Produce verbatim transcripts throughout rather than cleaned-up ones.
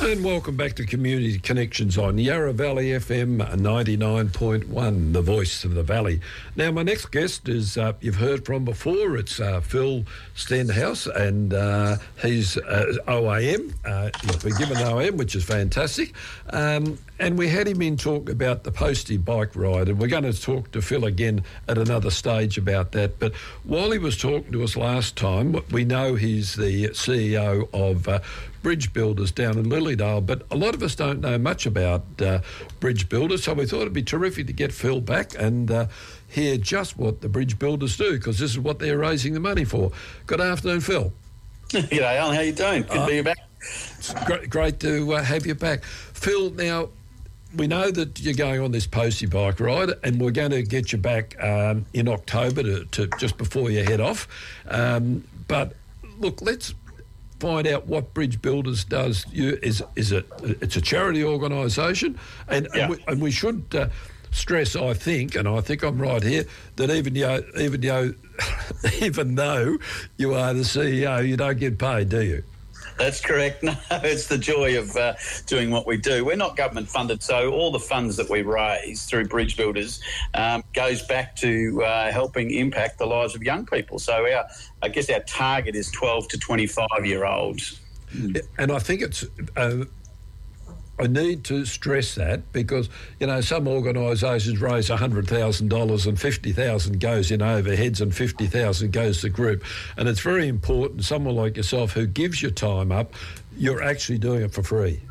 And welcome back to Community Connections on Yarra Valley F M ninety-nine point one, the voice of the valley. Now, my next guest is, uh, you've heard from before, it's uh, Phil Stenhouse, and uh, he's uh, O A M. Uh, he's been given O A M, which is fantastic. Um, and we had him in talk about the Postie bike ride, and we're going to talk to Phil again at another stage about that. But while he was talking to us last time, we know he's the C E O of uh, Bridge Builders down in Lilydale, but a lot of us don't know much about uh, Bridge Builders, so we thought it'd be terrific to get Phil back and uh, hear just what the Bridge Builders do, because this is what they're raising the money for. Good afternoon, Phil. G'day, Alan. How you doing? Good uh, to be back. It's great, great to uh, have you back. Phil, now, we know that you're going on this Postie bike ride, and we're going to get you back um, in October to, to just before you head off. Um, but, look, let's find out what Bridge Builders does. You is is it it's a charity organisation, and yeah. and, we, and we should uh, stress, I think, and I think I'm right here, that even though even though even though you are the C E O, you don't get paid, do you? That's correct. No, it's the joy of uh, doing what we do. We're not government funded, so all the funds that we raise through Bridge Builders um, goes back to uh, helping impact the lives of young people. So our, I guess our target is twelve to twenty-five year olds. And I think it's, uh, I need to stress that because, you know, some organisations raise one hundred thousand dollars and fifty thousand dollars goes in overheads and fifty thousand dollars goes to the group. And it's very important, someone like yourself who gives your time up, you're actually doing it for free.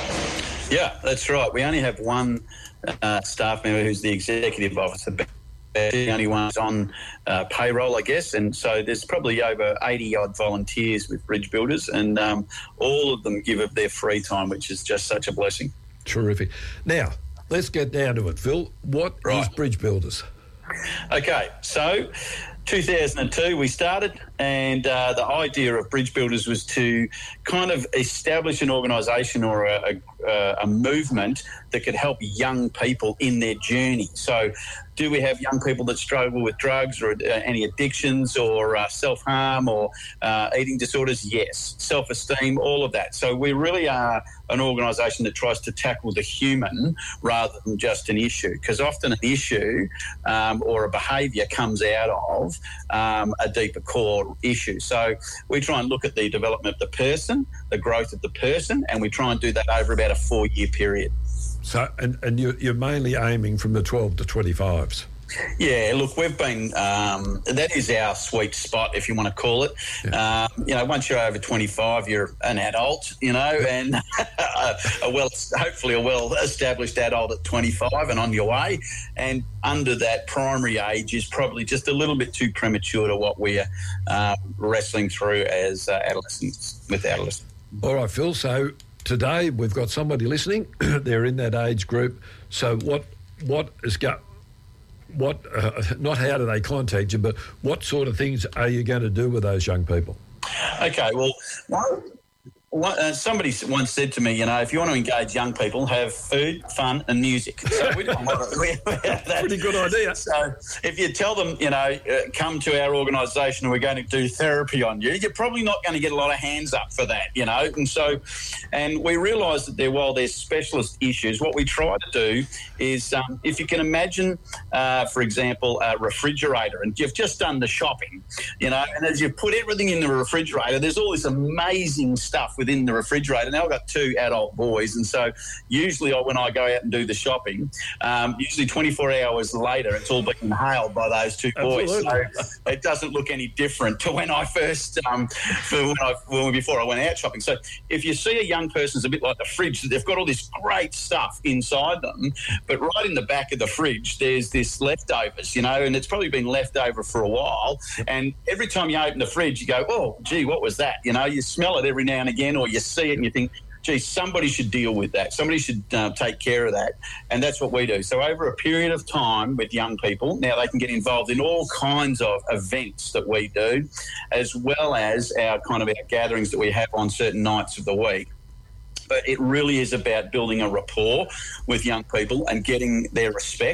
Yeah, that's right. We only have one uh, staff member who's the executive officer. The only one's on uh, payroll, I guess, and so there's probably over eighty odd volunteers with Bridge Builders, and um, all of them give of their free time, which is just such a blessing. Terrific. Now, let's get down to it, Phil. What right. is Bridge Builders? Okay, so two thousand two we started, and uh, the idea of Bridge Builders was to kind of establish an organisation or a, a, a movement that could help young people in their journey. So do we have young people that struggle with drugs or uh, any addictions or uh, self-harm or uh, eating disorders? Yes. Self-esteem, all of that. So we really are an organisation that tries to tackle the human rather than just an issue, because often an issue um, or a behaviour comes out of um, a deeper core issue. So we try and look at the development of the person, the growth of the person, and we try and do that over about a four-year period. So, and, and you're, you're mainly aiming from the twelve to twenty-fives? Yeah, look, we've been, um, that is our sweet spot, if you want to call it. Yeah. Um, you know, once you're over twenty-five, you're an adult, you know, and a, a well, hopefully a well-established adult at twenty-five and on your way. And under that primary age is probably just a little bit too premature to what we're uh, wrestling through as uh, adolescents, with adolescents. All right, Phil, so today we've got somebody listening. They're in that age group. So what what is got what uh, not how do they contact you, but what sort of things are you going to do with those young people? Okay, well, one, one, uh, somebody once said to me, you know, if you want to engage young people, have food, fun and music. So we don't want to, we, we have that. Pretty good idea. So if you tell them, you know, uh, come to our organisation and we're going to do therapy on you, you're probably not going to get a lot of hands up for that, you know. And so, and we realise that there, while there's specialist issues, what we try to do is, um, if you can imagine, uh, for example, a refrigerator, and you've just done the shopping, you know, and as you put everything in the refrigerator, there's all this amazing stuff within the refrigerator. Now I've got two adult boys, and so usually when I go out and do the shopping, um, usually twenty-four hours later, it's all been inhaled by those two boys. Absolutely. So it doesn't look any different to when I first, um, for when I, well, before I went out shopping. So if you see a young person's a bit like the fridge, they've got all this great stuff inside them, but right in the back of the fridge, there's this leftovers, you know, and it's probably been left over for a while. And every time you open the fridge, you go, oh, gee, what was that? You know, you smell it every now and again, or you see it and you think, gee, somebody should deal with that. Somebody should uh, take care of that. And that's what we do. So over a period of time with young people, now they can get involved in all kinds of events that we do, as well as our kind of our gatherings that we have on certain nights of the week. But it really is about building a rapport with young people and getting their respect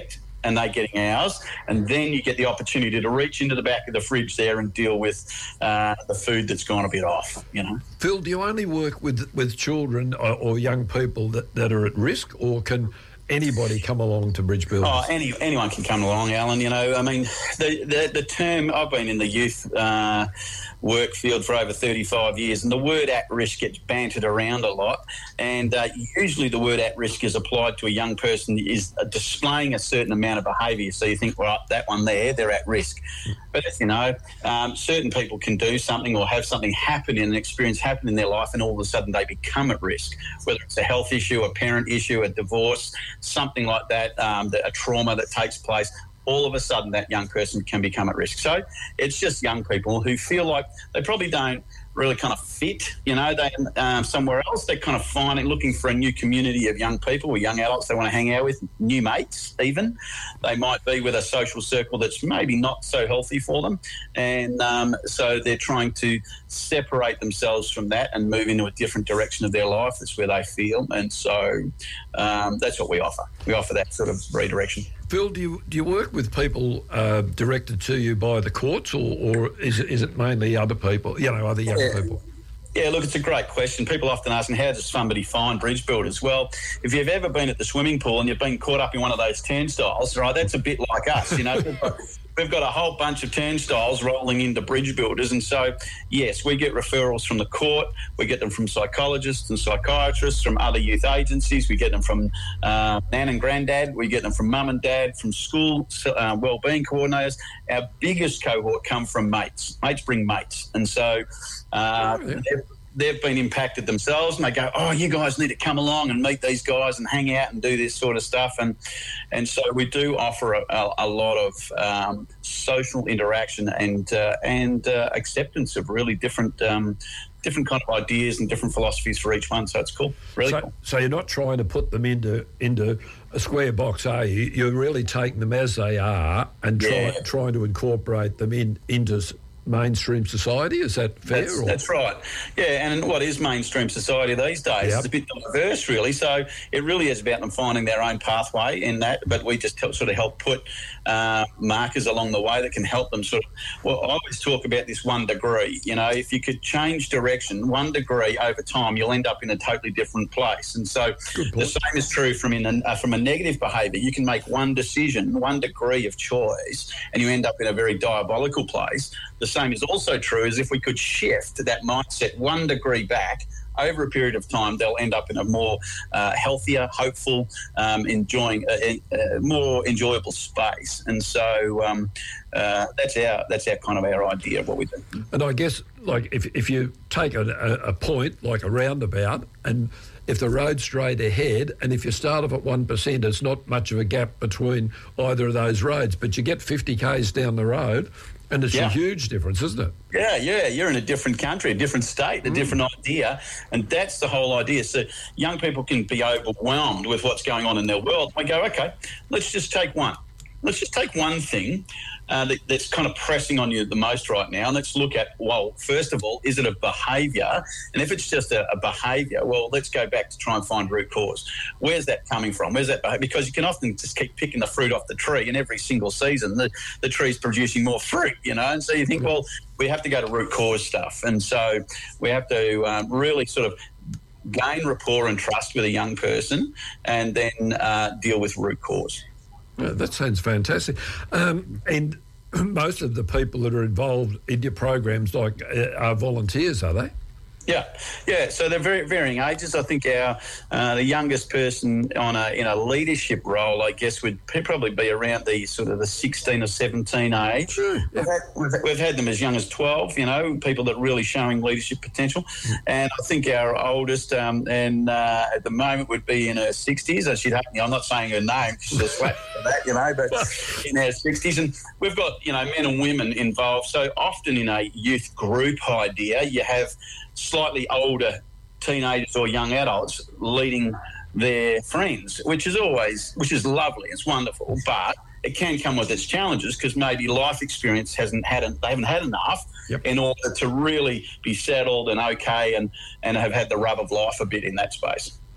and they're getting ours, and then you get the opportunity to reach into the back of the fridge there and deal with uh, the food that's gone a bit off, you know. Phil, do you only work with, with children or, or young people that, that are at risk, or can anybody come along to Bridge Builders? Oh, any, anyone can come along, Alan. You know, I mean, the, the, the term, I've been in the youth uh, work field for over thirty-five years, and the word at risk gets bantered around a lot. And uh, usually the word at risk is applied to a young person is displaying a certain amount of behaviour. So you think, well, that one there, they're at risk. But as you know, um, certain people can do something or have something happen in an experience happen in their life, and all of a sudden they become at risk, whether it's a health issue, a parent issue, a divorce, something like that, um, a trauma that takes place. All of a sudden that young person can become at risk. So it's just young people who feel like they probably don't really kind of fit, you know, they um, somewhere else. They're kind of finding, looking for a new community of young people or young adults they want to hang out with, new mates even. They might be with a social circle that's maybe not so healthy for them. And um, so they're trying to separate themselves from that and move into a different direction of their life. That's where they feel. And so um, that's what we offer. We offer that sort of redirection. Phil, do you do you work with people uh, directed to you by the courts, or, or is it is it mainly other people, you know, other young yeah. people? Yeah, look, it's a great question. People often ask, how does somebody find Bridge Builders? Well, if you've ever been at the swimming pool and you've been caught up in one of those turnstiles, right, that's a bit like us, you know. We've got a whole bunch of turnstiles rolling into Bridge Builders. And so, yes, we get referrals from the court. We get them from psychologists and psychiatrists, from other youth agencies. We get them from uh, nan and granddad. We get them from mum and dad, from school uh, wellbeing coordinators. Our biggest cohort come from mates. Mates bring mates. And so uh, oh, yeah. they've, they've been impacted themselves, and they go, oh, you guys need to come along and meet these guys and hang out and do this sort of stuff. And and so we do offer a, a, a lot of um, social interaction and uh, and uh, acceptance of really different um, different kind of ideas and different philosophies for each one. So it's cool, really so, cool. So you're not trying to put them into into a square box, are you? You're really taking them as they are and try, yeah. trying to incorporate them in into mainstream society. Is that fair? That's, or? that's right. Yeah, and what is mainstream society these days? Yep. It's a bit diverse, really. So it really is about them finding their own pathway in that, but we just help, sort of help put uh, markers along the way that can help them sort of, well, I always talk about this one degree. You know, if you could change direction one degree over time, you'll end up in a totally different place. And so the same is true from, in a, uh, from a negative behaviour. You can make one decision, one degree of choice, and you end up in a very diabolical place. The same is also true as if we could shift that mindset one degree back over a period of time, they'll end up in a more uh, healthier, hopeful, um, enjoying a, a more enjoyable space. And so um, uh, that's our that's our kind of our idea of what we do. And I guess, like, if if you take a, a point like a roundabout, and if the road's straight ahead, and if you start off at one percent, there's not much of a gap between either of those roads, but you get fifty kays down the road, and it's yeah. a huge difference, isn't it? Yeah, yeah. You're in a different country, a different state, a mm. different idea. And that's the whole idea. So young people can be overwhelmed with what's going on in their world. We go, okay, let's just take one. Let's just take one thing uh, that, that's kind of pressing on you the most right now. And let's look at, well, first of all, is it a behaviour? And if it's just a, a behaviour, well, let's go back to try and find root cause. Where's that coming from? Where's that behaviour? Because you can often just keep picking the fruit off the tree, and every single season the, the tree's producing more fruit, you know. And so you think, well, we have to go to root cause stuff. And so we have to um, really sort of gain rapport and trust with a young person, and then uh, deal with root cause. Yeah, that sounds fantastic. Um, and most of the people that are involved in your programs, like, uh, are volunteers, are they? Yeah, yeah. So they're very varying ages. I think our uh, the youngest person on a in a leadership role, I guess, would probably be around the sort of the sixteen or seventeen age. True. Yeah. We've, had, we've, we've had them as young as twelve. You know, people that are really showing leadership potential. Mm. And I think our oldest, um, and uh, at the moment, would be in her sixties. She'd have, I'm not saying her name; she's a slap for that, you know. But in her sixties, and we've got, you know, men and women involved. So often in a youth group idea, you have slightly older teenagers or young adults leading their friends, which is always, which is lovely. It's wonderful, but it can come with its challenges because maybe life experience hasn't had, they haven't had enough yep. in order to really be settled and okay and, and have had the rub of life a bit in that space.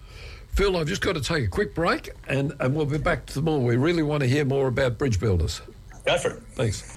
Phil, I've just got to take a quick break, and, and we'll be back to more. We really want to hear more about Bridge Builders. Go for it. Thanks.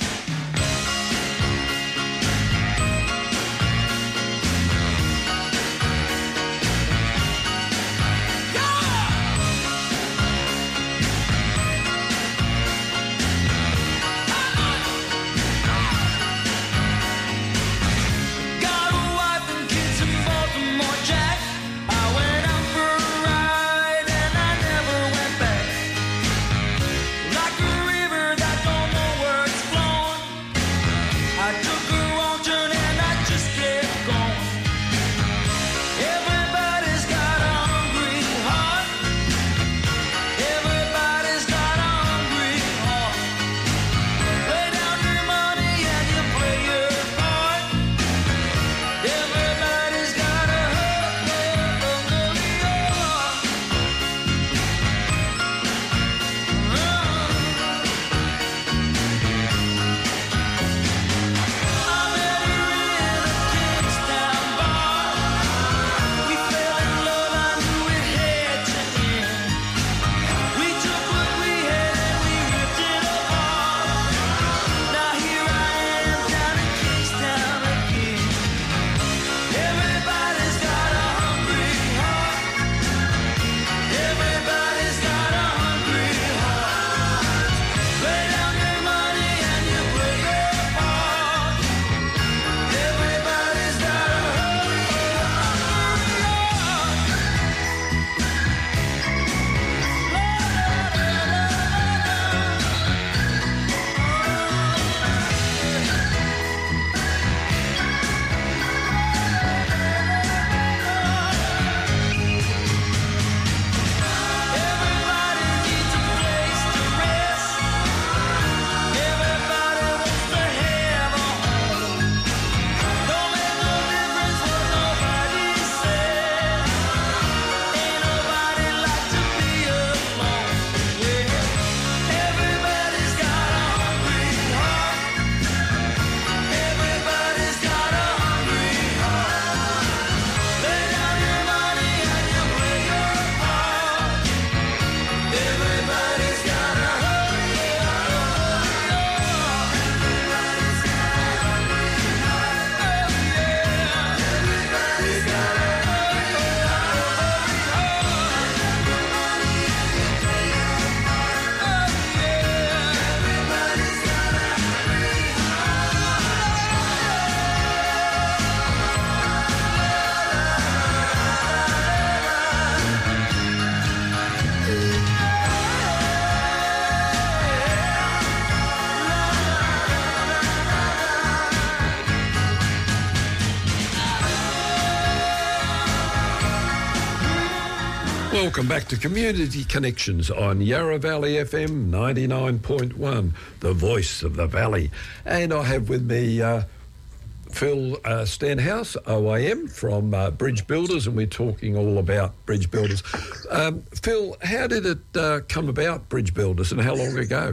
Welcome back to Community Connections on Yarra Valley F M ninety-nine point one, the voice of the valley. And I have with me uh, Phil uh, Stenhouse, O I M, from uh, Bridge Builders, and we're talking all about Bridge Builders. Um, Phil, how did it uh, come about, Bridge Builders, and how long ago?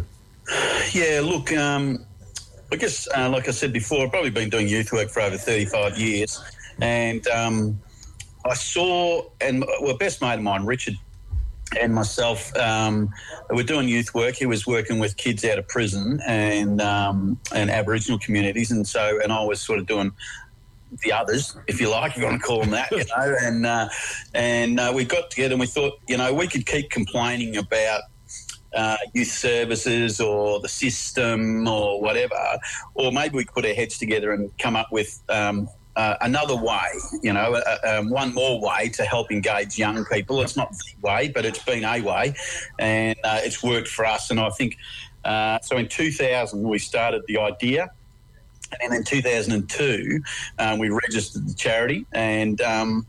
Yeah, look, um, I guess, uh, like I said before, I've probably been doing youth work for over thirty-five years, and um, I saw, and well, a best mate of mine, Richard, and myself, um, we're doing youth work. He was working with kids out of prison and um, and Aboriginal communities, and so, and I was sort of doing the others, if you like, if you want to call them that, you know. And uh, and uh, we got together and we thought, you know, we could keep complaining about uh, youth services or the system or whatever, or maybe we could put our heads together and come up with Um, Uh, another way, you know, uh, um, one more way to help engage young people. It's not the way, but it's been a way, and uh, it's worked for us. And I think, uh, so in two thousand we started the idea, and in two thousand two um, we registered the charity and um,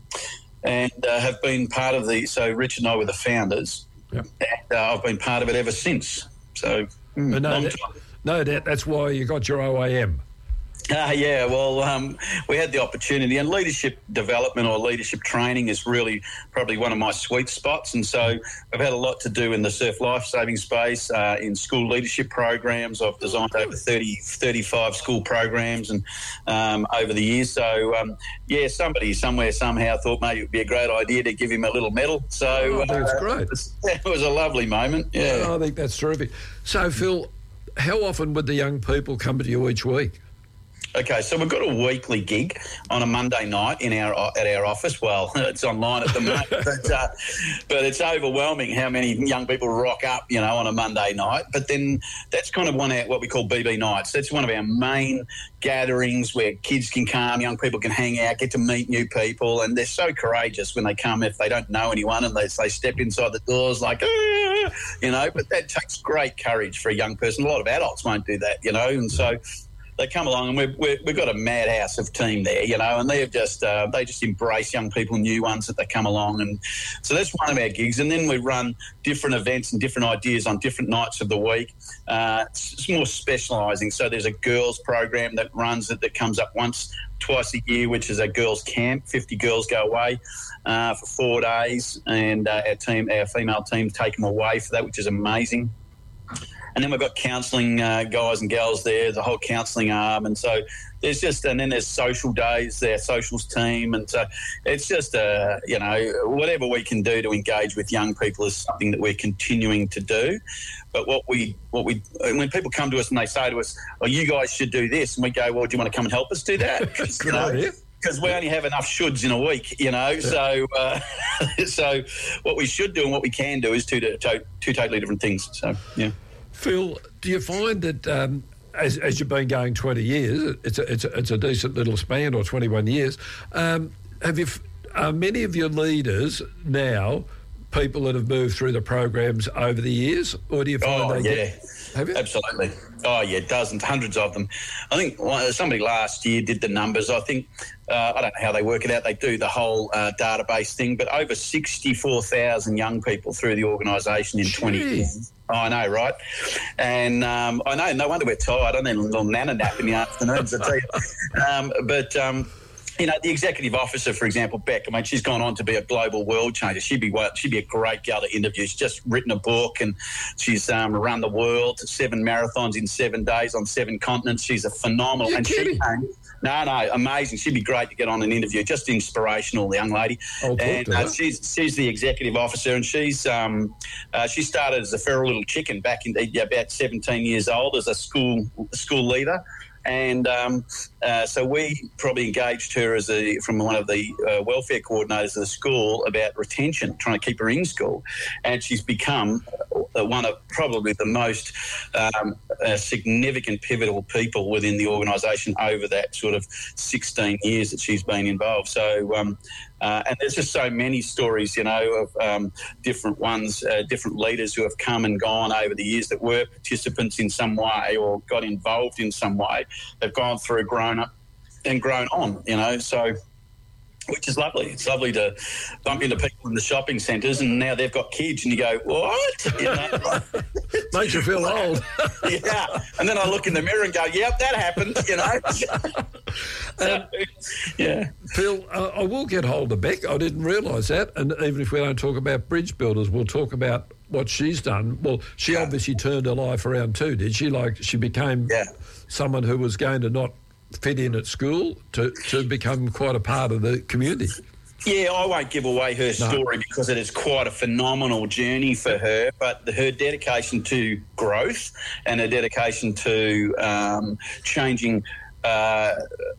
and uh, have been part of the, so Richard and I were the founders, yep. and uh, I've been part of it ever since. So, mm, no, long that, time. no, that, that's why you got your O A M. Uh, yeah, well, um, we had the opportunity, and leadership development or leadership training is really probably one of my sweet spots. And so I've had a lot to do in the surf lifesaving space, uh, in school leadership programs. I've designed over thirty, thirty-five school programs and um, over the years. So, um, yeah, somebody somewhere somehow thought maybe it would be a great idea to give him a little medal. So oh, that's uh, great. It was, it was a lovely moment, yeah. Oh, I think that's terrific. So, Phil, how often would the young people come to you each week? Okay, so we've got a weekly gig on a Monday night in our at our office. Well, it's online at the moment, but, uh, but it's overwhelming how many young people rock up, you know, on a Monday night. But then that's kind of one of what we call B B nights. That's one of our main gatherings where kids can come, young people can hang out, get to meet new people, and they're so courageous when they come if they don't know anyone and they, they step inside the doors like, ah, you know, but that takes great courage for a young person. A lot of adults won't do that, you know, and so they come along, and we've, we've, we've got a madhouse of team there, you know, and they've just uh, they just embrace young people, new ones that they come along, and so that's one of our gigs. And then we run different events and different ideas on different nights of the week. Uh, it's, it's more specialising. So there's a girls program that runs that, that comes up once, twice a year, which is a girls' camp. fifty girls go away uh, for four days, and uh, our team, our female team, take them away for that, which is amazing. And then we've got counselling uh, guys and gals there, the whole counselling arm. And so there's just, and then there's social days, their socials team. And so it's just, uh, you know, whatever we can do to engage with young people is something that we're continuing to do. But what we, what we, when people come to us and they say to us, oh, you guys should do this, and we go, well, do you want to come and help us do that? Because, you know, because we only have enough shoulds in a week, you know. Yeah. So, uh, so what we should do and what we can do is two, two, two totally different things. So, yeah. Phil, do you find that um, as, as you've been going twenty years, it's a, it's a, it's a decent little span, or twenty-one years, um, have you, are many of your leaders now people that have moved through the programs over the years, or do you find oh, they yeah. get... Have you? Absolutely. Oh, yeah, dozens, hundreds of them. I think somebody last year did the numbers. I think, uh, I don't know how they work it out. They do the whole uh, database thing, but over sixty-four thousand young people through the organisation in twenty years. Oh, I know, right? And um, I know, no wonder we're tired. I need a little nana nap in the afternoons, I tell you. Um, but... Um, You know, the executive officer, for example, Beck, I mean, she's gone on to be a global world changer. She'd be she'd be a great gal to interview. She's just written a book, and she's um, run the world, seven marathons in seven days on seven continents. She's a phenomenal... You're and kidding. she came, no, no, amazing. She'd be great to get on an interview. Just inspirational, the young lady. I'll talk and to her. Uh, she's she's the executive officer, and she's um, uh, she started as a feral little chicken back in uh, about seventeen years old as a school school leader. And um, uh, so we probably engaged her as a from one of the uh, welfare coordinators of the school about retention, trying to keep her in school. And she's become uh, one of probably the most um, uh, significant, pivotal people within the organisation over that sort of sixteen years that she's been involved. So, um, uh, and there's just so many stories, you know, of um, different ones, uh, different leaders who have come and gone over the years that were participants in some way or got involved in some way. They've gone through, grown up and grown on, you know, so which is lovely. It's lovely to bump into people in the shopping centres and now they've got kids and you go, what? You know? Makes you feel old. Yeah. And then I look in the mirror and go, yep, that happened, you know. So, um, yeah. Phil, uh, I will get hold of Beck. I didn't realise that. And even if we don't talk about bridge builders, we'll talk about what she's done. Well, she Yeah. obviously turned her life around too, did she? Like, she became Yeah. someone who was going to not fit in at school to, to become quite a part of the community. Yeah, I won't give away her story no. because it is quite a phenomenal journey for her, but her dedication to growth and her dedication to um, changing uh,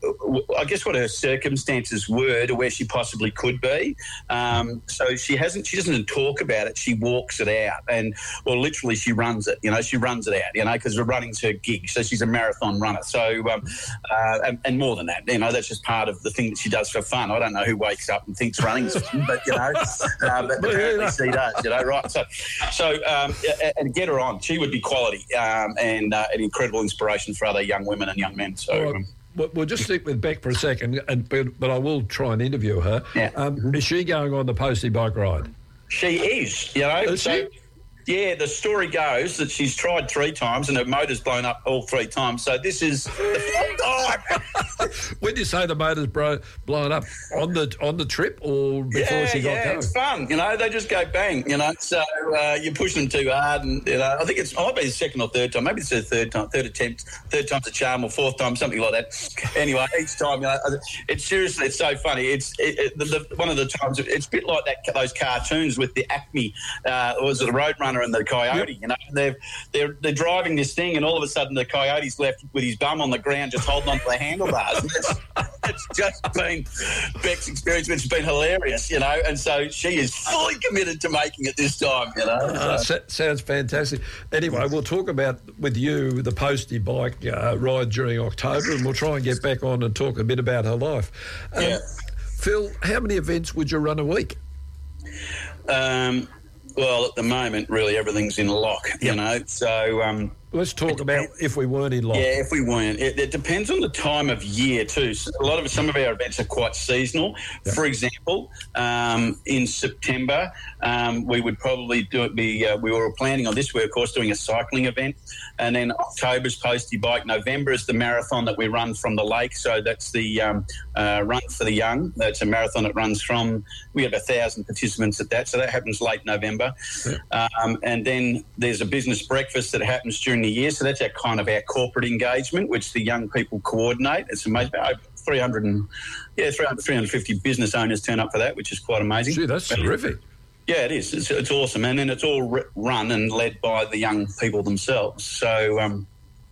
I guess what her circumstances were to where she possibly could be. Um, so she hasn't, she doesn't talk about it. She walks it out, and well, literally, she runs it. You know, she runs it out. You know, because running's her gig. So she's a marathon runner. So um, uh, and, and more than that, you know, that's just part of the thing that she does for fun. I don't know who wakes up and thinks running's fun, but you know, uh, but apparently she does. You know, right? So, so um, and get her on. She would be quality um, and uh, an incredible inspiration for other young women and young men. So. Um, We'll just stick with Beck for a second, and but, but I will try and interview her. Yeah. Um, is she going on the Postie bike ride? She is, you know. Is so, she? Yeah, the story goes that she's tried three times and her motor's blown up all three times. So this is the fourth time. When you say the motor's bro- blown up, on the on the trip or before yeah, she got yeah, going? It's fun. You know, they just go bang, you know. So uh, you push them too hard and, you know, I think it's, might be the second or third time. Maybe it's the third time, third attempt, third time's a charm or fourth time, something like that. Anyway, each time, you know, it's seriously, it's so funny. It's it, it, the, the, one of the times, it's a bit like that those cartoons with the Acme, uh, was it the Roadrunner and the Coyote, yep. you know. They're, they're, they're driving this thing and all of a sudden the Coyote's left with his bum on the ground just holding onto the handlebars. And it's, it's just been Beck's experience, which has been hilarious, you know, and so she is fully committed to making it this time, you know. Uh, so. so, sounds fantastic. Anyway, we'll talk about with you the Postie bike uh, ride during October, and we'll try and get back on and talk a bit about her life. Um, yeah. Phil, how many events would you run a week? Um, well, at the moment, really everything's in lock, you Yep. know, so... Um, Let's talk about if we weren't in lock. Yeah, if we weren't. It, it depends on the time of year too. So a lot of some of our events are quite seasonal. Yep. For example, um, in September, um, we would probably do it. Be uh, we were planning on this. We're of course doing a cycling event, and then October's Postie Bike. November is the marathon that we run from the lake. So that's the um, uh, Run for the Young. That's a marathon that runs from. We have a thousand participants at that. So that happens late November, Yep. um, and then there's a business breakfast that happens during the year. So that's our kind of our corporate engagement, which the young people coordinate. It's amazing. Over three hundred and yeah, three hundred, three hundred fifty business owners turn up for that, which is quite amazing. Gee, that's terrific. Yeah, it is. It's, it's awesome. And then it's all re- run and led by the young people themselves. So, um,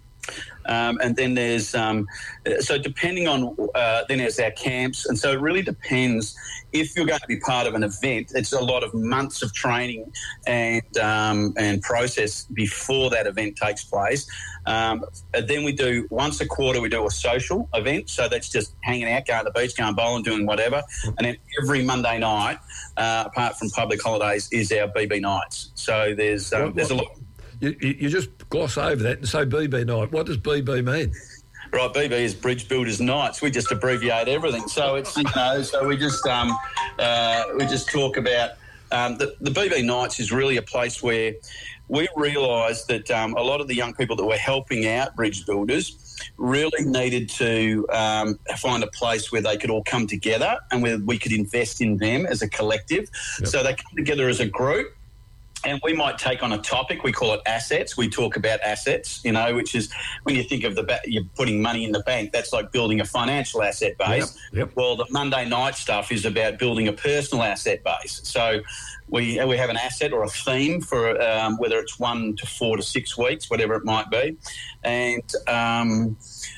um, and then there's, um, so depending on, uh, then there's our camps. And so it really depends if you're going to be part of an event. It's a lot of months of training and um, and process before that event takes place. Um, and then we do, once a quarter, we do a social event. So that's just hanging out, going to the beach, going bowling, doing whatever. And then every Monday night, uh, apart from public holidays, is our B B nights. So there's um, What- there's a what- lot. You, you you just gloss over that and say B B night. What does B B mean? Right, B B is Bridge Builders Nights. We just abbreviate everything. So it's, you know, so we just um, uh, we just talk about um, the, the B B Nights is really a place where we realise that um, a lot of the young people that we're helping out, Bridge Builders, really needed to um, find a place where they could all come together and where we could invest in them as a collective. Yep. So they come together as a group. And we might take on a topic. We call it assets. We talk about assets, you know, which is when you think of the ba- you're putting money in the bank, that's like building a financial asset base. Yep, yep. Well, the Monday night stuff is about building a personal asset base. So we we have an asset or a theme for um, whether it's one to four to six weeks, whatever it might be. And um,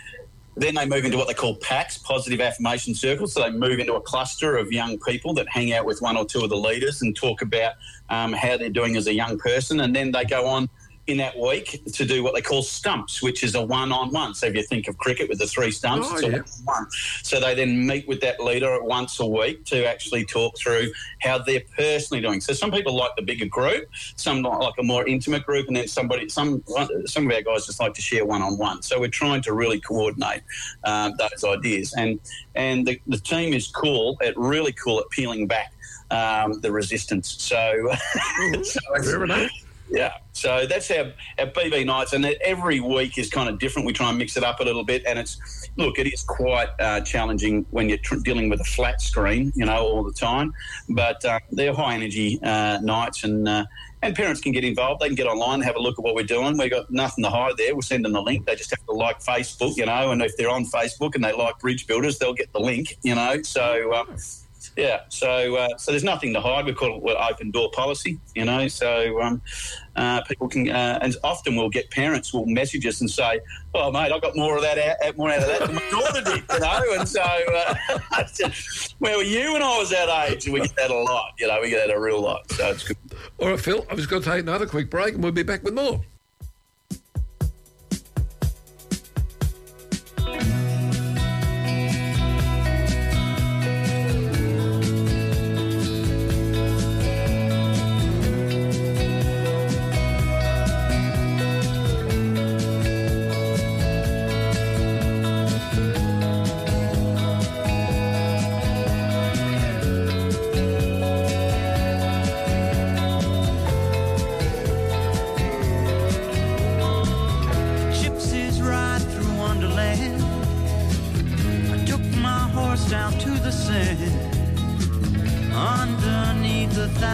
then they move into what they call PACs, positive affirmation circles. So they move into a cluster of young people that hang out with one or two of the leaders and talk about um, how they're doing as a young person. And then they go on in that week to do what they call stumps, which is a one-on-one. So if you think of cricket with the three stumps, Oh, it's a yeah. one-on-one. So they then meet with that leader once a week to actually talk through how they're personally doing. So some people like the bigger group, some like a more intimate group, and then somebody, some some of our guys just like to share one-on-one. So we're trying to really coordinate um, those ideas. And and the, the team is cool, at really cool at peeling back um, the resistance. So, so Fair enough. yeah, so that's our, our B B nights, and every week is kind of different. We try and mix it up a little bit, and it's, look, it is quite uh, challenging when you're tr- dealing with a flat screen, you know, all the time, but uh, they're high-energy uh, nights, and uh, and parents can get involved. They can get online, have a look at what we're doing. We've got nothing to hide there. We'll send them the link. They just have to like Facebook, you know, and if they're on Facebook and they like Bridge Builders, they'll get the link, you know, so... Um, Yeah, so uh, so there's nothing to hide. We call it well, open door policy, you know. So um, uh, people can, uh, and often we'll get parents will message us and say, "Oh, mate, I got more of that, out, more out of that than my daughter did," you know. And so, uh, where were you when I was that age? And we get that a lot, you know. We get that a real lot, so it's good. All right, Phil, I've just got to take another quick break and we'll be back with more.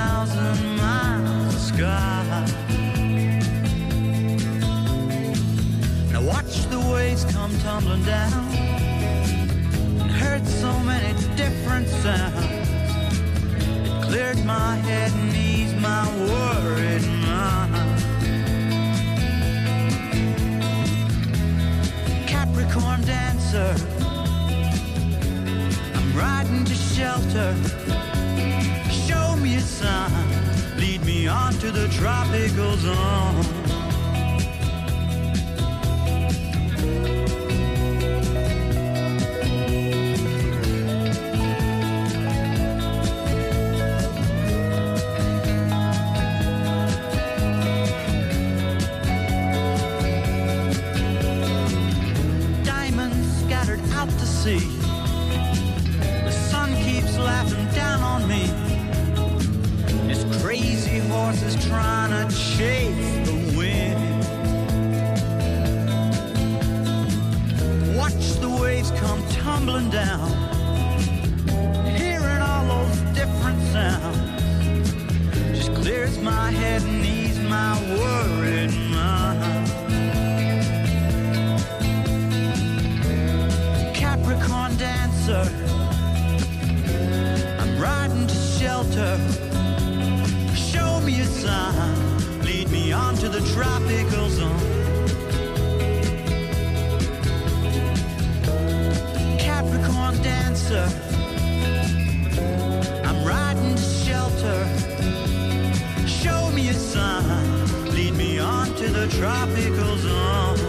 thousand miles of sky. Now watch the waves come tumbling down and heard so many different sounds. It cleared my head and eased my worried mind. Capricorn dancer, I'm riding to shelter. Show me a sign, lead me on to the tropical zone. The sun keeps laughing down on me. This crazy horse is trying to chase the wind. Watch the waves come tumbling down, hearing all those different sounds. Just clears my head and ease my worried mind. Capricorn dancer, I'm riding to shelter. Show me a sign, lead me on to the tropical zone. Capricorn dancer, I'm riding to shelter. Show me a sign, lead me on to the tropical zone.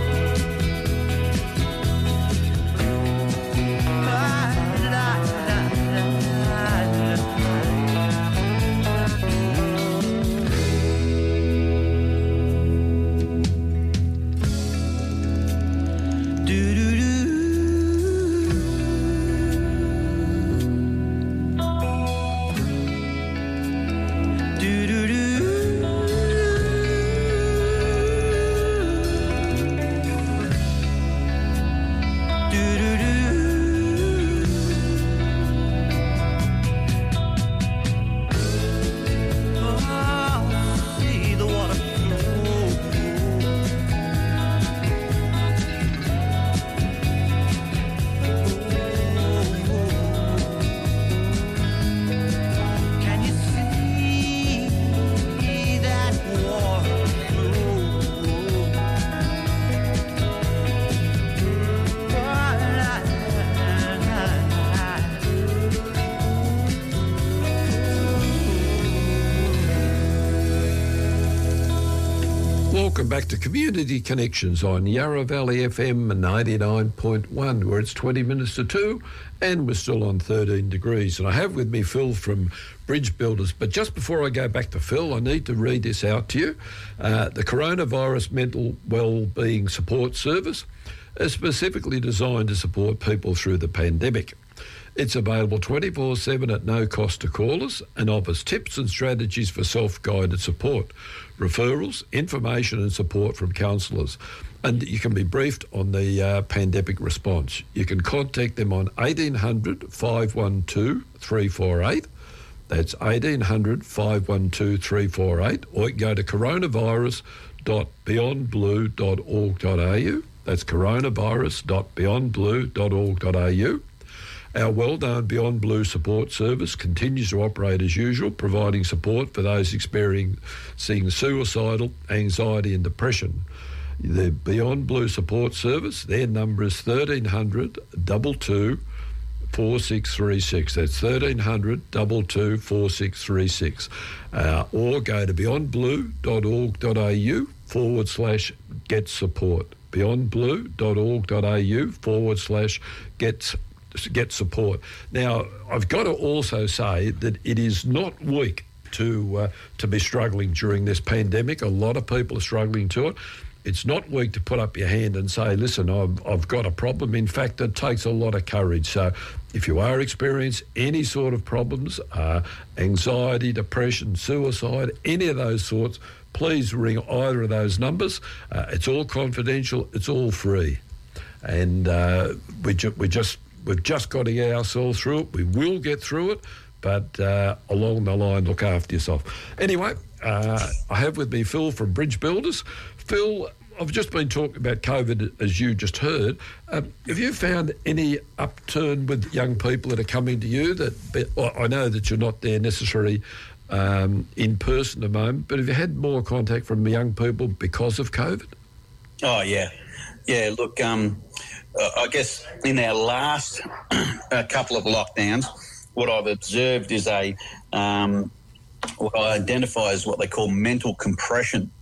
Welcome back to Community Connections on Yarra Valley F M ninety-nine point one, where it's twenty minutes to two and we're still on thirteen degrees. And I have with me Phil from Bridge Builders. But just before I go back to Phil, I need to read this out to you. Uh, the Coronavirus Mental Wellbeing Support Service is specifically designed to support people through the pandemic. It's available twenty-four seven at no cost to callers and offers tips and strategies for self-guided support, referrals, information and support from counsellors. And you can be briefed on the uh, pandemic response. You can contact them on eighteen hundred, five one two, three four eight. That's eighteen hundred, five one two, three four eight. Or you can go to coronavirus dot beyond blue dot org dot a u. That's coronavirus dot beyond blue dot org dot a u. Our well-known Beyond Blue support service continues to operate as usual, providing support for those experiencing suicidal, anxiety and depression. The Beyond Blue support service, their number is thirteen hundred, two two, four six three six. That's thirteen hundred, two two, four six three six. Uh, or go to beyond blue dot org dot a u forward slash get support. beyond blue dot org dot a u forward slash get support. get support. Now, I've got to also say that it is not weak to uh, to be struggling during this pandemic. A lot of people are struggling to it. It's not weak to put up your hand and say, listen, I've, I've got a problem. In fact, it takes a lot of courage. So if you are experiencing any sort of problems, uh, anxiety, depression, suicide, any of those sorts, please ring either of those numbers. Uh, it's all confidential. It's all free. And uh, we, ju- we just... We've just got to get ourselves through it. We will get through it, but uh, along the line, look after yourself. Anyway, uh, I have with me Phil from Bridge Builders. Phil, I've just been talking about COVID, as you just heard. Um, have you found any upturn with young people that are coming to you? That well, I know that you're not there necessarily um, in person at the moment, but have you had more contact from young people because of COVID? Oh, yeah. Yeah, look, um, uh, I guess in our last uh, couple of lockdowns, what I've observed is a um, what I identify as what they call mental compression.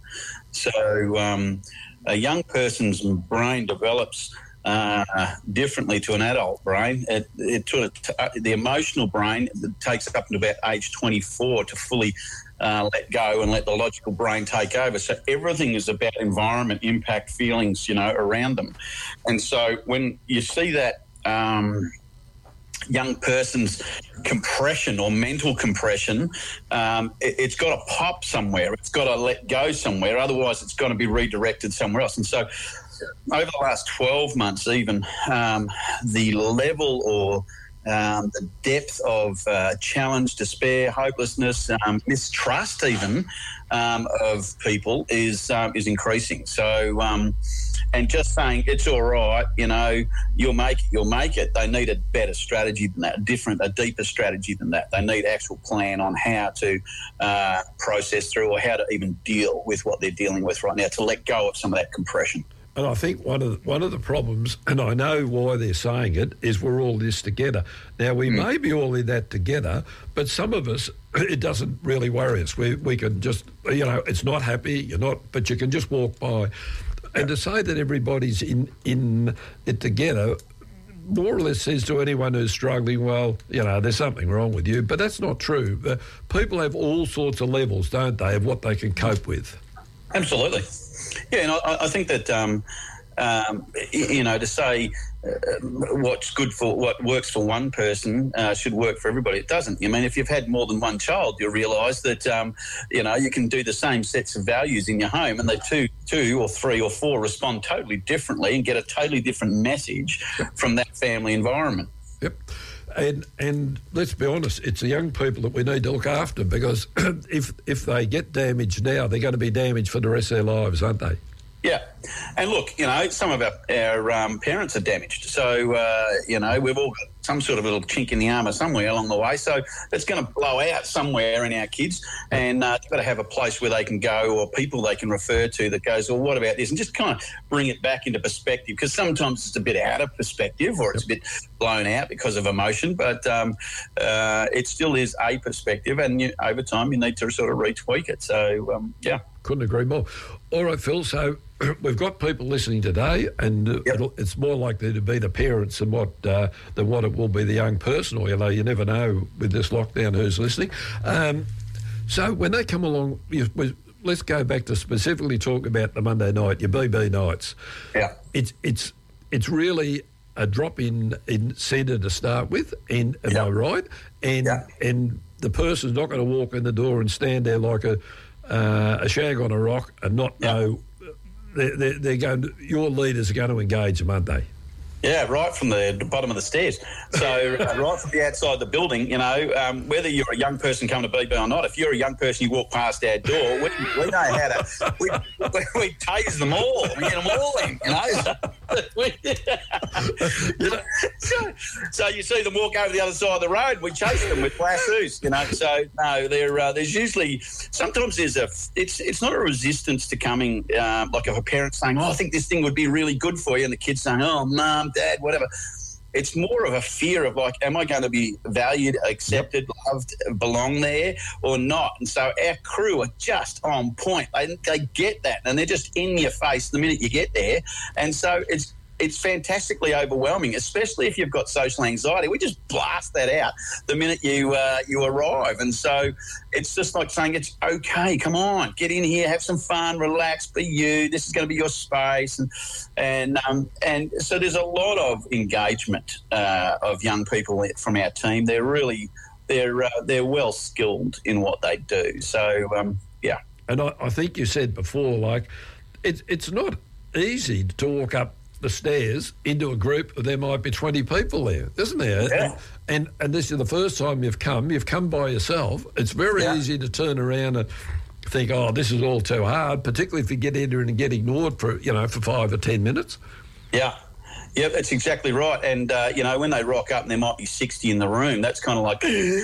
So um, a young person's brain develops uh, differently to an adult brain. It, it sort of t- the emotional brain takes up to about age twenty-four to fully uh, let go and let the logical brain take over. So everything is about environment, impact, feelings, you know, around them. And so when you see that um, young person's compression or mental compression, um, it, it's got to pop somewhere. It's got to let go somewhere. Otherwise, it's going to be redirected somewhere else. And so over the last twelve months even, um, the level or um, the depth of uh, challenge, despair, hopelessness, um, mistrust even um, of people is um, is increasing. So um, and just saying it's all right, you know, you'll make it, you'll make it. They need a better strategy than that, a different, a deeper strategy than that. They need actual plan on how to uh, process through or how to even deal with what they're dealing with right now, to let go of some of that compression. And I think one of the, one of the problems, and I know why they're saying it, is we're all this together. Now, we mm. may be all in that together, but some of us, it doesn't really worry us. We we can just, you know, it's not happy, you're not, but you can just walk by. And to say that everybody's in, in it together more or less says to anyone who's struggling, well, you know, there's something wrong with you. But that's not true. Uh, people have all sorts of levels, don't they, of what they can cope with. Absolutely. Yeah, and I, I think that, um, um, you know, to say uh, what's good for, what works for one person uh, should work for everybody, it doesn't. I mean, if you've had more than one child, you'll realise that, um, you know, you can do the same sets of values in your home and they two, two or three or four respond totally differently and get a totally different message from that family environment. Yep. And and let's be honest, it's the young people that we need to look after, because if if they get damaged now, they're going to be damaged for the rest of their lives, aren't they? Yeah. And look, you know, some of our, our um, parents are damaged. So, uh, you know, we've all got some sort of little chink in the armour somewhere along the way. So it's going to blow out somewhere in our kids, and uh, they've got to have a place where they can go or people they can refer to that goes, well, what about this? And just kind of bring it back into perspective, because sometimes it's a bit out of perspective or it's a bit blown out because of emotion, but um, uh, it still is a perspective, and you, over time you need to sort of retweak it. So, um, yeah. Couldn't agree more. All right, Phil, so we've got people listening today, and uh, yep. it'll, it's more likely to be the parents than what uh, than what it will be the young person, although you never know with this lockdown who's listening. Um, so when they come along, you, we, let's go back to specifically talk about the Monday night, your B B nights. Yeah. It's it's it's really a drop in, in centre to start with, and am yep. I right? And yeah. and the person's not going to walk in the door and stand there like a Uh, a shag on a rock and not yep. know they're, they're, they're going to, your leaders are going to engage them, aren't they? Yeah, right from the bottom of the stairs. So uh, right from the outside the building, you know, um, whether you're a young person coming to B B or not, if you're a young person, you walk past our door, we, we know how to, we, we, we tase them all, we get them all in, you know. So, we, you know so, so you see them walk over the other side of the road, we chase them with lassos, you know. So, no, there, uh, there's usually, sometimes there's a, it's it's not a resistance to coming, uh, like if a parent's saying, oh, I think this thing would be really good for you, and the kid's saying, oh, Mum, Dad, whatever. It's more of a fear of like, am I going to be valued, accepted, yep. loved, belong there or not? And so our crew are just on point. They, they get that, and they're just in your face the minute you get there. And so it's it's fantastically overwhelming, especially if you've got social anxiety. We just blast that out the minute you uh, you arrive. And so it's just like saying, it's okay, come on, get in here, have some fun, relax, be you. This is going to be your space. And and um, and so there's a lot of engagement uh, of young people from our team. They're really, they're, uh, they're well skilled in what they do. So, um, yeah. And I, I think you said before, like, it, it's not easy to walk up the stairs into a group, there might be twenty people there, isn't there? Yeah. And, and and this is the first time you've come. You've come by yourself. It's very Yeah. easy to turn around and think, oh, this is all too hard, particularly if you get in there and get ignored for, you know, for five or ten minutes. Yeah. Yeah, that's exactly right. And, uh, you know, when they rock up and there might be sixty in the room, that's kind of like,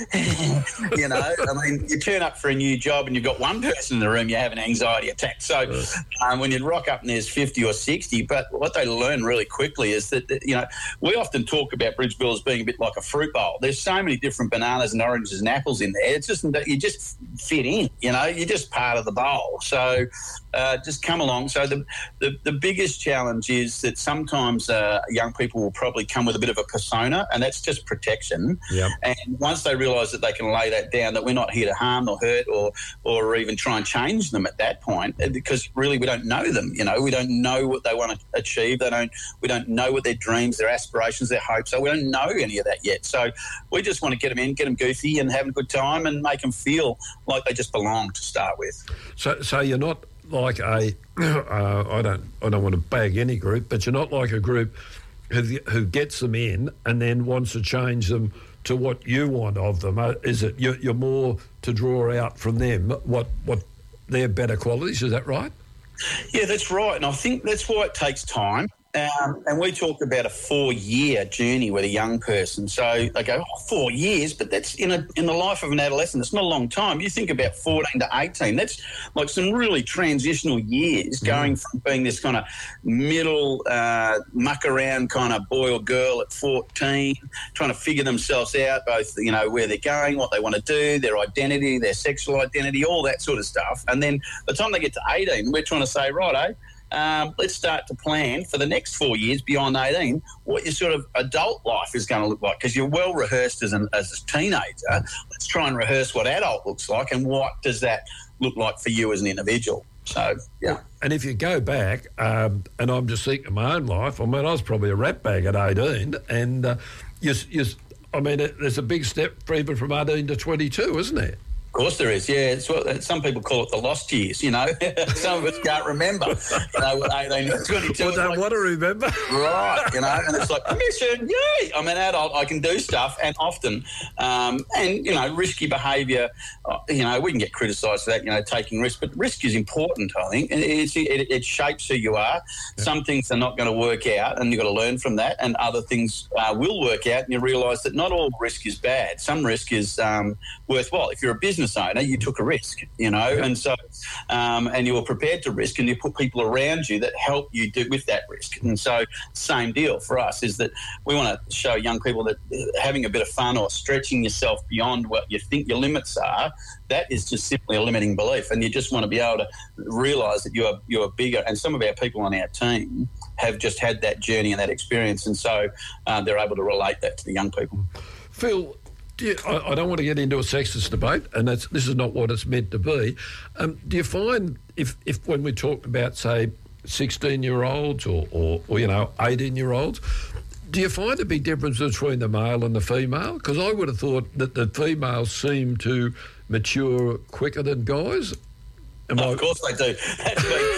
you know, I mean, you turn up for a new job and you've got one person in the room, you have an anxiety attack. So um, when you rock up and there's fifty or sixty, but what they learn really quickly is that, that, you know, we often talk about bridge builders being a bit like a fruit bowl. There's so many different bananas and oranges and apples in there. It's just that you just fit in, you know, you're just part of the bowl. So uh, just come along. So the, the, the biggest challenge is that sometimes uh, young people will probably come with a bit of a persona, and that's just protection. Yep. And once they realise that they can lay that down, that we're not here to harm or hurt or or even try and change them at that point, because really we don't know them. You know, we don't know what they want to achieve. They don't. We don't know what their dreams, their aspirations, their hopes are. We don't know any of that yet. So we just want to get them in, get them goofy, and having a good time, and make them feel like they just belong to start with. So, so you're not like a, uh, I don't, I don't want to bag any group, but you're not like a group who, who gets them in and then wants to change them to what you want of them. Uh, is it you're, you're more to draw out from them what what their better qualities? Is that right? Yeah, that's right, and I think that's why it takes time. Um, and we talk about a four-year journey with a young person. So they go, oh, four years, but that's in a in the life of an adolescent. It's not a long time. You think about fourteen to eighteen. That's like some really transitional years, mm. going from being this kind of middle uh, muck-around kind of boy or girl at fourteen, trying to figure themselves out, both, you know, where they're going, what they want to do, their identity, their sexual identity, all that sort of stuff. And then by the time they get to eighteen, we're trying to say, right, eh? Um, let's start to plan for the next four years beyond eighteen what your sort of adult life is going to look like, because you're well rehearsed as, an, as a teenager. Let's try and rehearse what adult looks like and what does that look like for you as an individual. So, yeah. And if you go back, um, and I'm just thinking of my own life, I mean, I was probably a rat bag at eighteen, and uh, you, you, I mean, it, there's a big step even from eighteen to twenty-two, isn't there? Of course there is, yeah. It's what, some people call it the lost years, you know. Some of us can't remember, you know, what eighteen to twenty-two. Well, don't like, want to remember. Right, you know, and it's like, permission, yay! I'm an adult, I can do stuff, and often, um, and, you know, risky behaviour, uh, you know, we can get criticised for that, you know, taking risks, but risk is important, I think. It, it's, it, it shapes who you are. Yeah. Some things are not going to work out, and you've got to learn from that, and other things uh, will work out, and you realise that not all risk is bad. Some risk is um, worthwhile. If you're a business owner, you took a risk, you know, and so um, and you were prepared to risk, and you put people around you that help you do with that risk. And so same deal for us is that we want to show young people that having a bit of fun or stretching yourself beyond what you think your limits are, that is just simply a limiting belief, and you just want to be able to realise that you are you are bigger. And some of our people on our team have just had that journey and that experience, and so uh, they're able to relate that to the young people. Phil, do you, I, I don't want to get into a sexist debate, and that's this is not what it's meant to be. Um, do you find if, if when we talk about, say, sixteen-year-olds or, or, or, you know, eighteen-year-olds, do you find a big difference between the male and the female? Because I would have thought that the females seem to mature quicker than guys. Am oh, I... Of course they do. That's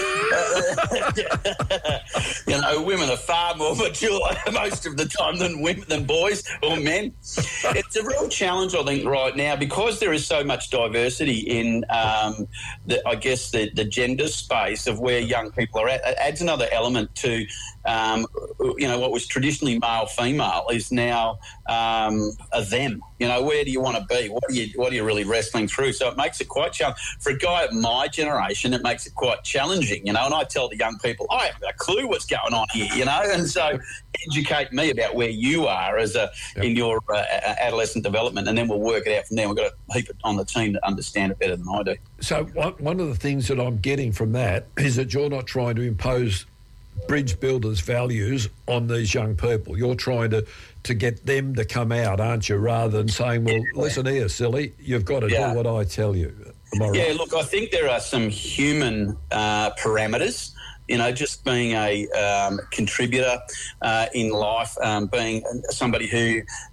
been, you know, women are far more mature most of the time than women, than boys or men. It's a real challenge, I think, right now, because there is so much diversity in, um, the, I guess, the, the gender space of where young people are at. It adds another element to, um, you know, what was traditionally male-female is now um, a them. You know, where do you want to be? What are you What are you really wrestling through? So it makes it quite challenging. For a guy of my generation, it makes it quite challenging, you know, and I tell the young people, I haven't got a clue what's going on here, you know, and so educate me about where you are as a yep. in your uh, adolescent development, and then we'll work it out from there. We've got to keep it on the team to understand it better than I do. So one, one of the things that I'm getting from that is that you're not trying to impose Bridge Builders values on these young people. You're trying to, to get them to come out, aren't you, rather than saying, well, listen here, silly, you've got to yeah. do what I tell you. Am I right? Yeah, look, I think there are some human uh, parameters, you know, just being a um, contributor uh, in life, um, being somebody who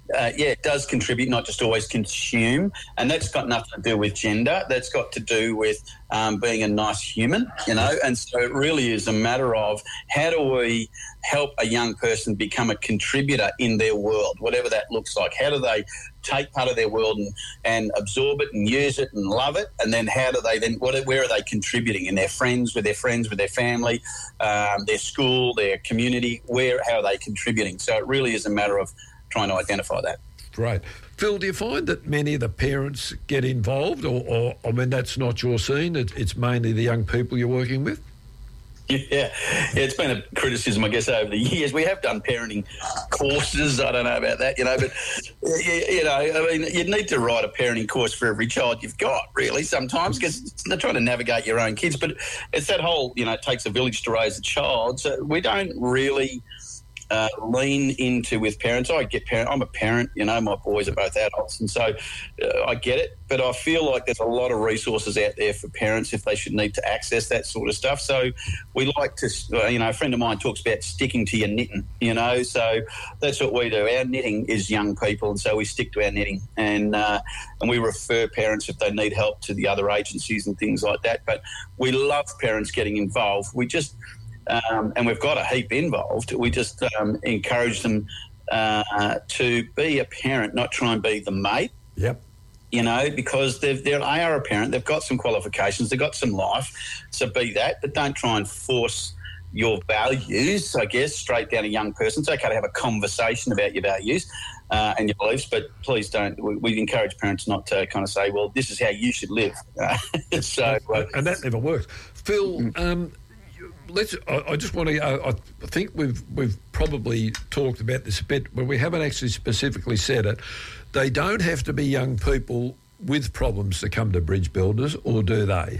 uh, yeah, it does contribute, not just always consume. And that's got nothing to do with gender. That's got to do with um, being a nice human, you know. And so it really is a matter of how do we help a young person become a contributor in their world, whatever that looks like. How do they take part of their world and, and absorb it and use it and love it? And then how do they then, what, where are they contributing in their friends, with their friends, with their family, um, their school, their community? Where, how are they contributing? So it really is a matter of trying to identify that. Great. Phil, do you find that many of the parents get involved, or, or I mean, that's not your scene, it, it's mainly the young people you're working with? Yeah, yeah, it's been a criticism, I guess, over the years. We have done parenting courses. I don't know about that, you know, but, you know, I mean, you need to write a parenting course for every child you've got, really, sometimes, because they're trying to navigate your own kids. But it's that whole, you know, it takes a village to raise a child. So we don't really uh, lean into with parents. I get parent. I'm a parent, you know, my boys are both adults, and so uh, I get it. But I feel like there's a lot of resources out there for parents if they should need to access that sort of stuff. So we like to, uh, you know, a friend of mine talks about sticking to your knitting, you know, so that's what we do. Our knitting is young people, and so we stick to our knitting, and uh, and we refer parents if they need help to the other agencies and things like that. But we love parents getting involved. We just, um, and we've got a heap involved, we just um, encourage them uh, to be a parent, not try and be the mate. Yep. You know, because they've, they're, they are a parent, they've got some qualifications, they've got some life, so be that, but don't try and force your values, I guess, straight down a young person. It's okay to have a conversation about your values uh, and your beliefs, but please don't, we, we encourage parents not to kind of say, well, this is how you should live. so, uh, and that never works. Phil, mm. um, let's. I, I just want to, uh, I think we've, we've probably talked about this a bit, but we haven't actually specifically said it. They don't have to be young people with problems to come to Bridge Builders, or do they?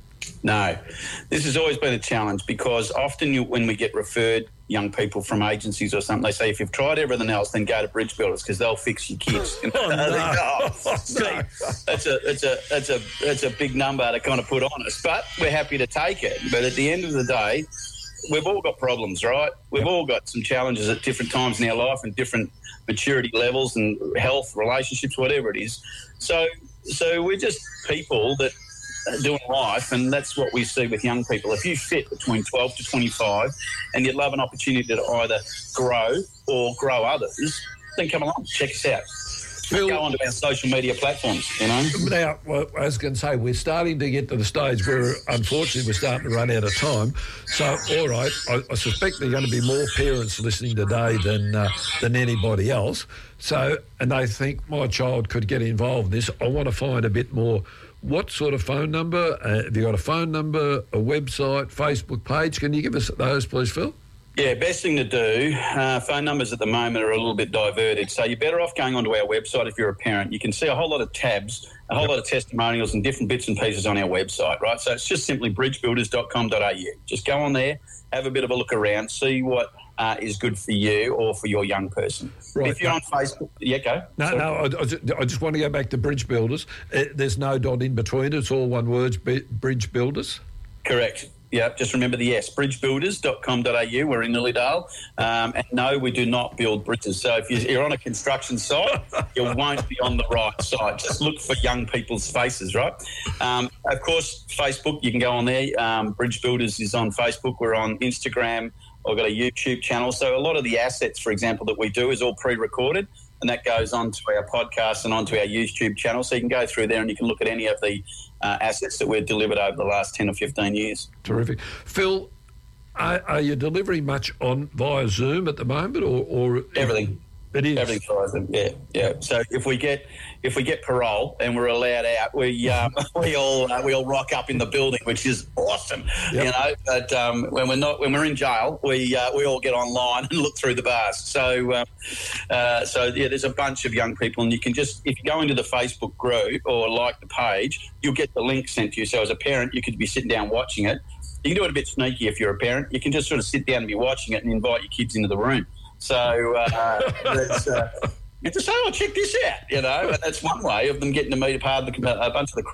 No. This has always been a challenge, because often you, when we get referred young people from agencies or something, they say, if you've tried everything else, then go to Bridge Builders because they'll fix your kids. You know? oh, no. oh, see, no. That's a that's a that's a that's a big number to kind of put on us, but we're happy to take it. But at the end of the day, we've all got problems, right? We've all got some challenges at different times in our life and different maturity levels and health, relationships, whatever it is. So, so we're just people that are doing life, and that's what we see with young people. If you fit between twelve to twenty-five and you'd love an opportunity to either grow or grow others, then come along, check us out. Phil, go onto our social media platforms, you know. Now, well, I was going to say, we're starting to get to the stage where, unfortunately, we're starting to run out of time. So, all right, I, I suspect there are going to be more parents listening today than uh, than anybody else. So, and they think, my child could get involved in this. I want to find a bit more. What sort of phone number? Uh, have you got a phone number, a website, Facebook page? Can you give us those, please, Phil? Yeah, best thing to do, uh, phone numbers at the moment are a little bit diverted, so you're better off going onto our website if you're a parent. You can see a whole lot of tabs, a whole yep. lot of testimonials and different bits and pieces on our website, right? So it's just simply bridge builders dot com dot a u. Just go on there, have a bit of a look around, see what uh, is good for you or for your young person. Right. If you're on Facebook, yeah, go. No, Sorry. no, I, I, just, I just want to go back to Bridge Builders. Uh, there's no dot in between, it's all one word, Bridge Builders? Correct. Yeah, just remember the S, bridge builders dot com dot a u. We're in Lilydale. Um, and no, we do not build bridges. So if you're on a construction site, you won't be on the right side. Just look for young people's faces, right? Um, of course, Facebook, you can go on there. Um, Bridge Builders is on Facebook. We're on Instagram. We've got a YouTube channel. So a lot of the assets, for example, that we do is all pre-recorded, and that goes onto our podcast and onto our YouTube channel. So you can go through there and you can look at any of the uh, assets that we've delivered over the last ten or fifteen years. Terrific. Phil, are, are you delivering much on via Zoom at the moment, or, or everything? It is everything via Zoom. Yeah, yeah. So if we get if we get parole and we're allowed out, we um, we all uh, we all rock up in the building, which is awesome. Yep. You know, but um, when we're not when we're in jail, we uh, we all get online and look through the bars. So uh, uh, so yeah, there's a bunch of young people, and you can just, if you go into the Facebook group or like the page, you'll get the link sent to you. So as a parent, you could be sitting down watching it. You can do it a bit sneaky if you're a parent. You can just sort of sit down and be watching it and invite your kids into the room. So uh, that's, uh, you just say, oh, check this out, you know, and that's one way of them getting to meet a part of the, a bunch of the crew.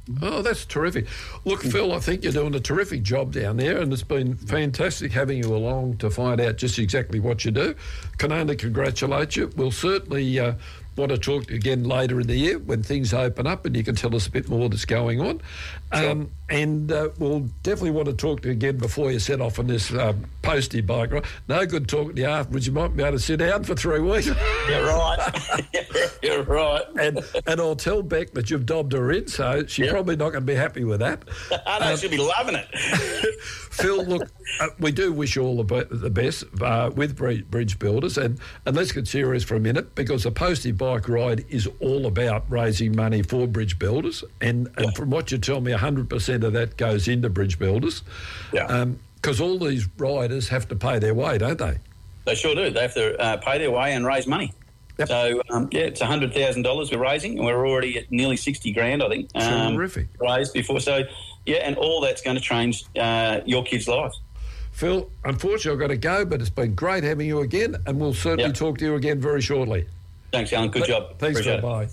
Oh, that's terrific. Look, Phil, I think you're doing a terrific job down there, and it's been fantastic having you along to find out just exactly what you do. Can only congratulate you. We'll certainly uh, want to talk to you again later in the year when things open up and you can tell us a bit more that's going on. Sure. Um, and uh, we'll definitely want to talk to you again before you set off on this um, postie bike ride. No good talking to you afterwards. You might be able to sit down for three weeks. You're right. You're right. And and I'll tell Beck that you've dobbed her in, so she's Yep. probably not going to be happy with that. I know, Um, she'll be loving it. Phil, look, uh, we do wish you all the, be- the best uh, with Bri- Bridge Builders, and, and let's get serious for a minute, because the postie bike ride is all about raising money for Bridge Builders, and, and Yeah. from what you tell me, one hundred percent of that goes into Bridge Builders. Yeah. Because all these riders have to pay their way, don't they? They sure do. They have to uh, pay their way and raise money. Yep. So, um, yeah, it's one hundred thousand dollars we're raising, and we're already at nearly sixty grand, I think. Um, Terrific. Raised before. So, yeah, and all that's going to change uh, your kids' lives. Phil, unfortunately, I've got to go, but it's been great having you again, and we'll certainly Yep. talk to you again very shortly. Thanks, Alan. Good job. Thanks, Appreciate Phil. it. Bye.